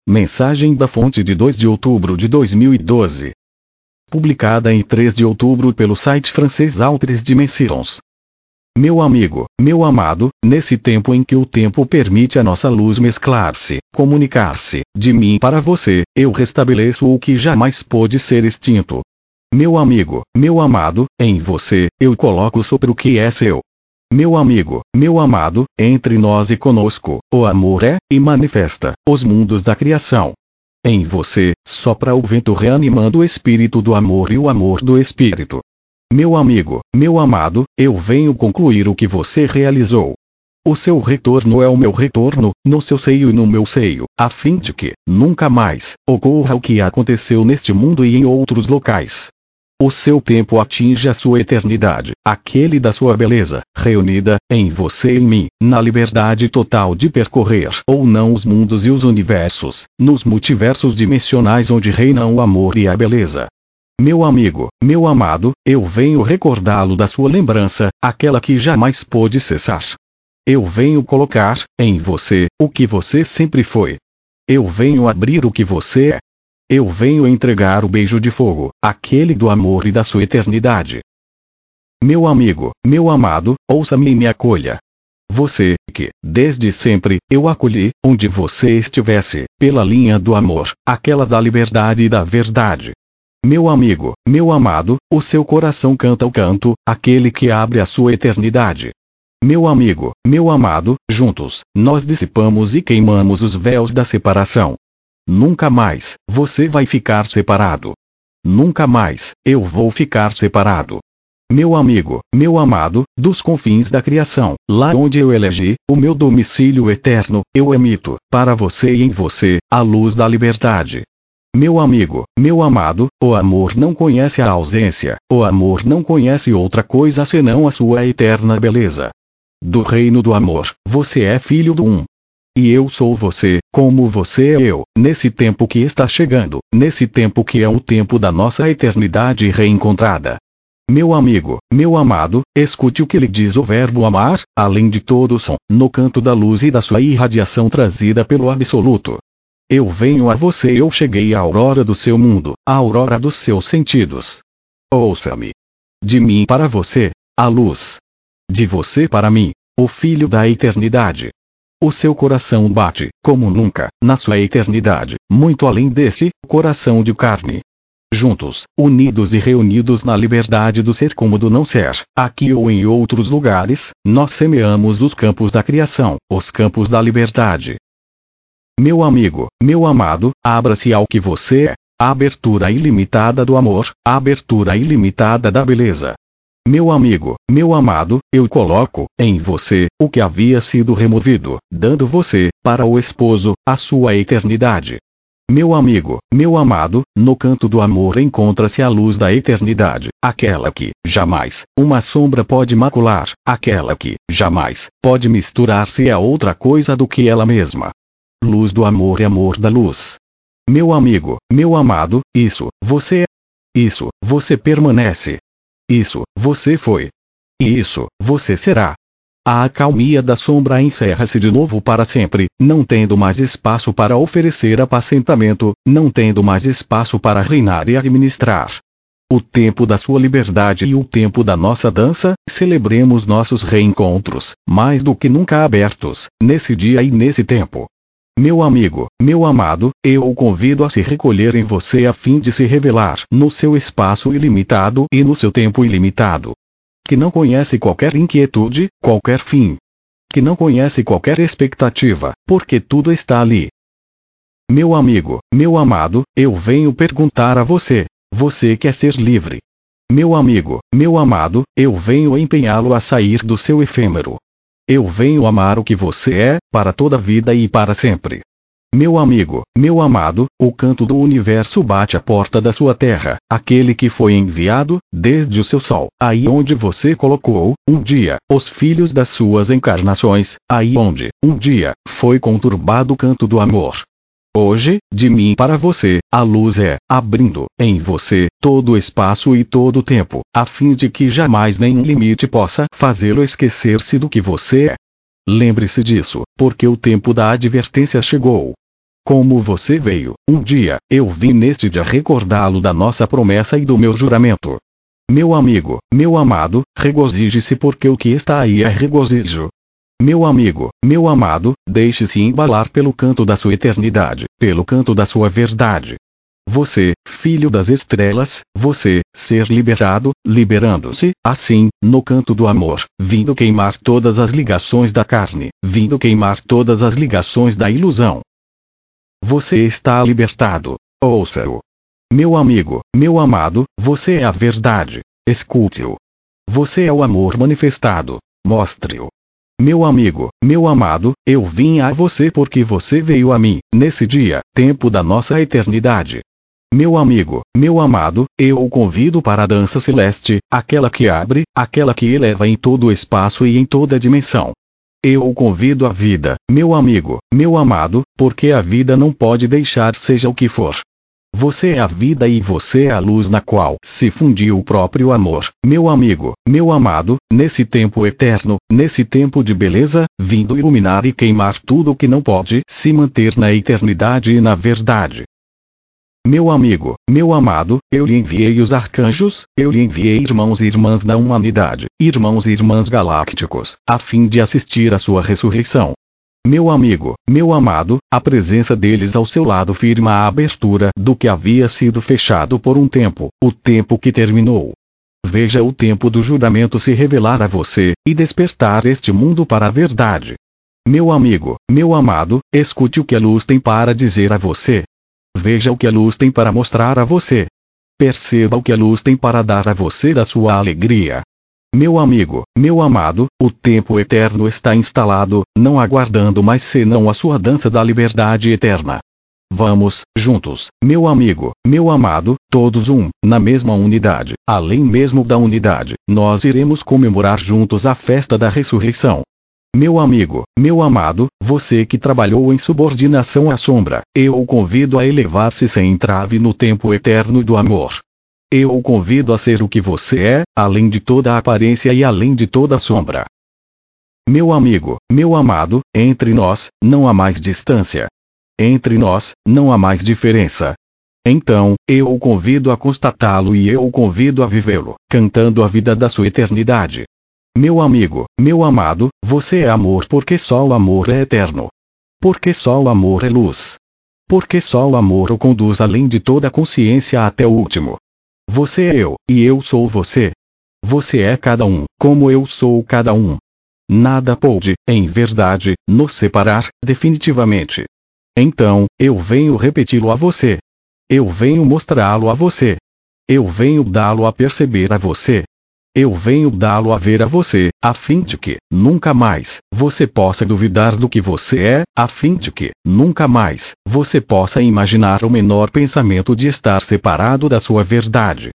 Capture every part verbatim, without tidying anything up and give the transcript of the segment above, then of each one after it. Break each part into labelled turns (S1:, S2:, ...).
S1: Mensagem da fonte de dois de outubro de dois mil e doze. Publicada em três de outubro pelo site francês Autres Dimensions. Meu amigo, meu amado, nesse tempo em que o tempo permite a nossa luz mesclar-se, comunicar-se, de mim para você, eu restabeleço o que jamais pôde ser extinto. Meu amigo, meu amado, em você, eu coloco sobre o que é seu. Meu amigo, meu amado, entre nós e conosco, o amor é, e manifesta, os mundos da criação. Em você, sopra o vento reanimando o espírito do amor e o amor do espírito. Meu amigo, meu amado, eu venho concluir o que você realizou. O seu retorno é o meu retorno, no seu seio e no meu seio, a fim de que, nunca mais, ocorra o que aconteceu neste mundo e em outros locais. O seu tempo atinge a sua eternidade, aquele da sua beleza, reunida, em você e em mim, na liberdade total de percorrer ou não os mundos e os universos, nos multiversos dimensionais onde reinam o amor e a beleza. Meu amigo, meu amado, eu venho recordá-lo da sua lembrança, aquela que jamais pôde cessar. Eu venho colocar, em você, o que você sempre foi. Eu venho abrir o que você é. Eu venho entregar o beijo de fogo, aquele do amor e da sua eternidade. Meu amigo, meu amado, ouça-me e me acolha. Você, que, desde sempre, eu acolhi, onde você estivesse, pela linha do amor, aquela da liberdade e da verdade. Meu amigo, meu amado, o seu coração canta o canto, aquele que abre a sua eternidade. Meu amigo, meu amado, juntos, nós dissipamos e queimamos os véus da separação. Nunca mais, você vai ficar separado. Nunca mais, eu vou ficar separado. Meu amigo, meu amado, dos confins da criação, lá onde eu elegi, o meu domicílio eterno, eu emito, para você e em você, a luz da liberdade. Meu amigo, meu amado, o amor não conhece a ausência, o amor não conhece outra coisa senão a sua eterna beleza. Do reino do amor, você é filho do um. E eu sou você, como você é eu, nesse tempo que está chegando, nesse tempo que é o tempo da nossa eternidade reencontrada. Meu amigo, meu amado, escute o que lhe diz o verbo amar, além de todo o som, no canto da luz e da sua irradiação trazida pelo absoluto. Eu venho a você, eu cheguei à aurora do seu mundo, à aurora dos seus sentidos. Ouça-me. De mim para você, a luz. De você para mim, o filho da eternidade. O seu coração bate, como nunca, na sua eternidade, muito além desse coração de carne. Juntos, unidos e reunidos na liberdade do ser como do não ser, aqui ou em outros lugares, nós semeamos os campos da criação, os campos da liberdade. Meu amigo, meu amado, abra-se ao que você é, a abertura ilimitada do amor, a abertura ilimitada da beleza. Meu amigo, meu amado, eu coloco, em você, o que havia sido removido, dando você, para o esposo, a sua eternidade. Meu amigo, meu amado, no canto do amor encontra-se a luz da eternidade, aquela que, jamais, uma sombra pode macular, aquela que, jamais, pode misturar-se a outra coisa do que ela mesma. Luz do amor e amor da luz. Meu amigo, meu amado, isso, você é. Isso, você permanece. Isso, você foi. E isso, você será. A acalmia da sombra encerra-se de novo para sempre, não tendo mais espaço para oferecer apacentamento, não tendo mais espaço para reinar e administrar. O tempo da sua liberdade e o tempo da nossa dança, celebremos nossos reencontros, mais do que nunca abertos, nesse dia e nesse tempo. Meu amigo, meu amado, eu o convido a se recolher em você a fim de se revelar no seu espaço ilimitado e no seu tempo ilimitado. Que não conhece qualquer inquietude, qualquer fim. Que não conhece qualquer expectativa, porque tudo está ali. Meu amigo, meu amado, eu venho perguntar a você, você quer ser livre? Meu amigo, meu amado, eu venho empenhá-lo a sair do seu efêmero. Eu venho amar o que você é, para toda a vida e para sempre. Meu amigo, meu amado, o canto do universo bate à porta da sua terra, aquele que foi enviado, desde o seu sol, aí onde você colocou, um dia, os filhos das suas encarnações, aí onde, um dia, foi conturbado o canto do amor. Hoje, de mim para você, a luz é, abrindo, em você, todo o espaço e todo o tempo, a fim de que jamais nenhum limite possa fazê-lo esquecer-se do que você é. Lembre-se disso, porque o tempo da advertência chegou. Como você veio, um dia, eu vim neste dia recordá-lo da nossa promessa e do meu juramento. Meu amigo, meu amado, regozije-se porque o que está aí é regozijo. Meu amigo, meu amado, deixe-se embalar pelo canto da sua eternidade, pelo canto da sua verdade. Você, filho das estrelas, você, ser liberado, liberando-se, assim, no canto do amor, vindo queimar todas as ligações da carne, vindo queimar todas as ligações da ilusão. Você está libertado. Ouça-o. Meu amigo, meu amado, você é a verdade. Escute-o. Você é o amor manifestado. Mostre-o. Meu amigo, meu amado, eu vim a você porque você veio a mim, nesse dia, tempo da nossa eternidade. Meu amigo, meu amado, eu o convido para a dança celeste, aquela que abre, aquela que eleva em todo o espaço e em toda a dimensão. Eu o convido à vida, meu amigo, meu amado, porque a vida não pode deixar seja o que for. Você é a vida e você é a luz na qual se fundiu o próprio amor, meu amigo, meu amado, nesse tempo eterno, nesse tempo de beleza, vindo iluminar e queimar tudo o que não pode se manter na eternidade e na verdade. Meu amigo, meu amado, eu lhe enviei os arcanjos, eu lhe enviei irmãos e irmãs da humanidade, irmãos e irmãs galácticos, a fim de assistir à sua ressurreição. Meu amigo, meu amado, a presença deles ao seu lado firma a abertura do que havia sido fechado por um tempo, o tempo que terminou. Veja o tempo do juramento se revelar a você, e despertar este mundo para a verdade. Meu amigo, meu amado, escute o que a luz tem para dizer a você. Veja o que a luz tem para mostrar a você. Perceba o que a luz tem para dar a você da sua alegria. Meu amigo, meu amado, o tempo eterno está instalado, não aguardando mais senão a sua dança da liberdade eterna. Vamos, juntos, meu amigo, meu amado, todos um, na mesma unidade, além mesmo da unidade, nós iremos comemorar juntos a festa da ressurreição. Meu amigo, meu amado, você que trabalhou em subordinação à sombra, eu o convido a elevar-se sem entrave no tempo eterno do amor. Eu o convido a ser o que você é, além de toda a aparência e além de toda a sombra. Meu amigo, meu amado, entre nós, não há mais distância. Entre nós, não há mais diferença. Então, eu o convido a constatá-lo e eu o convido a vivê-lo, cantando a vida da sua eternidade. Meu amigo, meu amado, você é amor porque só o amor é eterno. Porque só o amor é luz. Porque só o amor o conduz além de toda a consciência até o último. Você é eu, e eu sou você. Você é cada um, como eu sou cada um. Nada pode, em verdade, nos separar, definitivamente. Então, eu venho repeti-lo a você. Eu venho mostrá-lo a você. Eu venho dá-lo a perceber a você. Eu venho dá-lo a ver a você, a fim de que, nunca mais, você possa duvidar do que você é, a fim de que, nunca mais, você possa imaginar o menor pensamento de estar separado da sua verdade.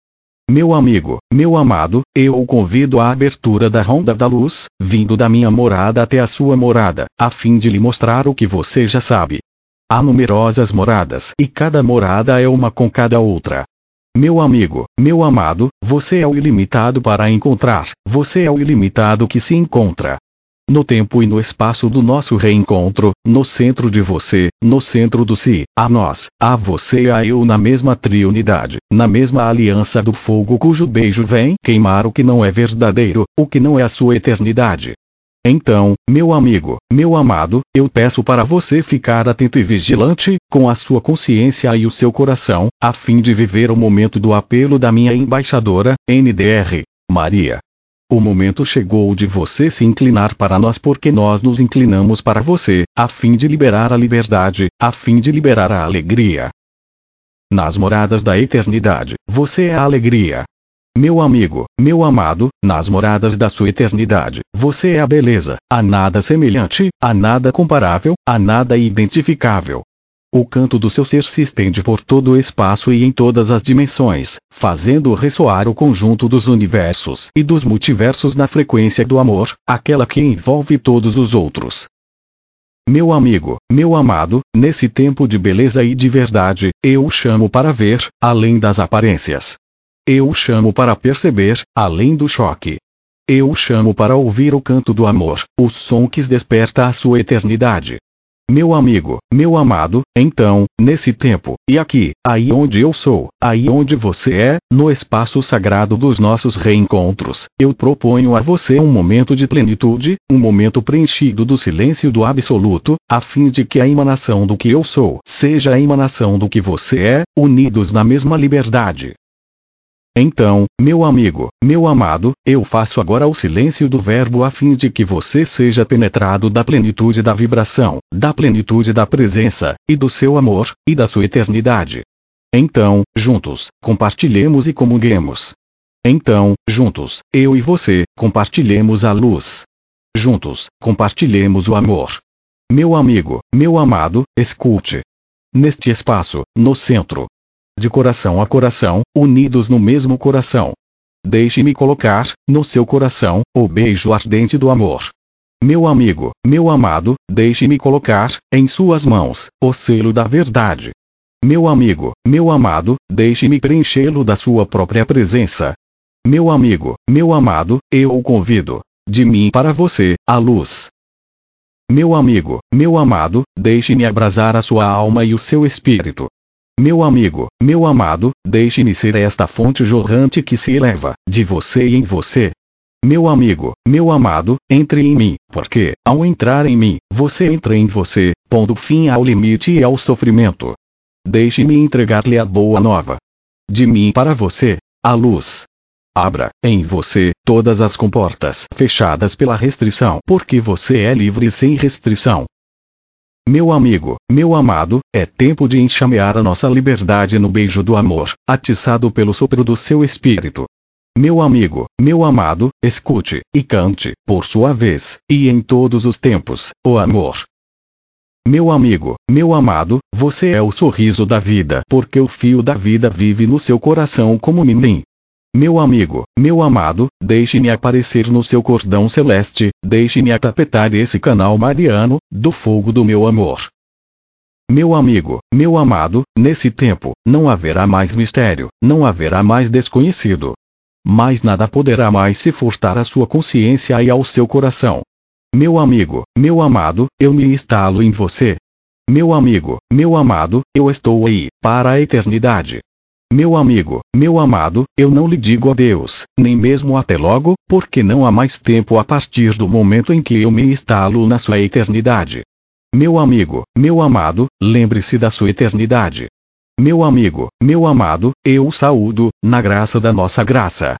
S1: Meu amigo, meu amado, eu o convido à abertura da ronda da luz, vindo da minha morada até a sua morada, a fim de lhe mostrar o que você já sabe. Há numerosas moradas e cada morada é uma com cada outra. Meu amigo, meu amado, você é o ilimitado para encontrar, você é o ilimitado que se encontra. No tempo e no espaço do nosso reencontro, no centro de você, no centro do si, a nós, a você e a eu na mesma triunidade, na mesma aliança do fogo cujo beijo vem queimar o que não é verdadeiro, o que não é a sua eternidade. Então, meu amigo, meu amado, eu peço para você ficar atento e vigilante, com a sua consciência e o seu coração, a fim de viver o momento do apelo da minha embaixadora, N D R, Maria. O momento chegou de você se inclinar para nós porque nós nos inclinamos para você, a fim de liberar a liberdade, a fim de liberar a alegria. Nas moradas da eternidade, você é a alegria. Meu amigo, meu amado, nas moradas da sua eternidade, você é a beleza, a nada semelhante, a nada comparável, a nada identificável. O canto do seu ser se estende por todo o espaço e em todas as dimensões, fazendo ressoar o conjunto dos universos e dos multiversos na frequência do amor, aquela que envolve todos os outros. Meu amigo, meu amado, nesse tempo de beleza e de verdade, eu o chamo para ver, além das aparências. Eu o chamo para perceber, além do choque. Eu o chamo para ouvir o canto do amor, o som que desperta a sua eternidade. meu amigo, meu amado, então, nesse tempo, e aqui, aí onde eu sou, aí onde você é, no espaço sagrado dos nossos reencontros, eu proponho a você um momento de plenitude, um momento preenchido do silêncio do absoluto, a fim de que a emanação do que eu sou seja a emanação do que você é, unidos na mesma liberdade. Então, meu amigo, meu amado, eu faço agora o silêncio do verbo a fim de que você seja penetrado da plenitude da vibração, da plenitude da presença, e do seu amor, e da sua eternidade. Então, juntos, compartilhemos e comunguemos. Então, juntos, eu e você, compartilhemos a luz. Juntos, compartilhemos o amor. Meu amigo, meu amado, escute. Neste espaço, no centro, de coração a coração, unidos no mesmo coração. Deixe-me colocar, no seu coração, o beijo ardente do amor. Meu amigo, meu amado, deixe-me colocar, em suas mãos, o selo da verdade. Meu amigo, meu amado, deixe-me preenchê-lo da sua própria presença. Meu amigo, meu amado, eu o convido, de mim para você, a luz. Meu amigo, meu amado, deixe-me abrasar a sua alma e o seu espírito. Meu amigo, meu amado, deixe-me ser esta fonte jorrante que se eleva, de você e em você. Meu amigo, meu amado, entre em mim, porque, ao entrar em mim, você entra em você, pondo fim ao limite e ao sofrimento. Deixe-me entregar-lhe a boa nova. De mim para você, a luz. Abra, em você, todas as comportas fechadas pela restrição, porque você é livre sem restrição. Meu amigo, meu amado, é tempo de enxamear a nossa liberdade no beijo do amor, atiçado pelo sopro do seu espírito. Meu amigo, meu amado, escute, e cante, por sua vez, e em todos os tempos, o amor. Meu amigo, meu amado, você é o sorriso da vida, porque o fio da vida vive no seu coração como menino. Meu amigo, meu amado, deixe-me aparecer no seu cordão celeste, deixe-me atapetar esse canal mariano, do fogo do meu amor. Meu amigo, meu amado, nesse tempo, não haverá mais mistério, não haverá mais desconhecido. Mais nada poderá mais se furtar à sua consciência e ao seu coração. Meu amigo, meu amado, eu me instalo em você. Meu amigo, meu amado, eu estou aí, para a eternidade. Meu amigo, meu amado, eu não lhe digo adeus, nem mesmo até logo, porque não há mais tempo a partir do momento em que eu me instalo na sua eternidade. Meu amigo, meu amado, lembre-se da sua eternidade. Meu amigo, meu amado, eu o saúdo, na graça da nossa graça.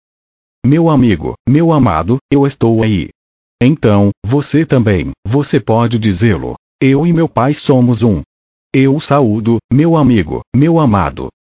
S1: Meu amigo, meu amado, eu estou aí. Então, você também, você pode dizê-lo. Eu e meu Pai somos um. Eu o saúdo, meu amigo, meu amado.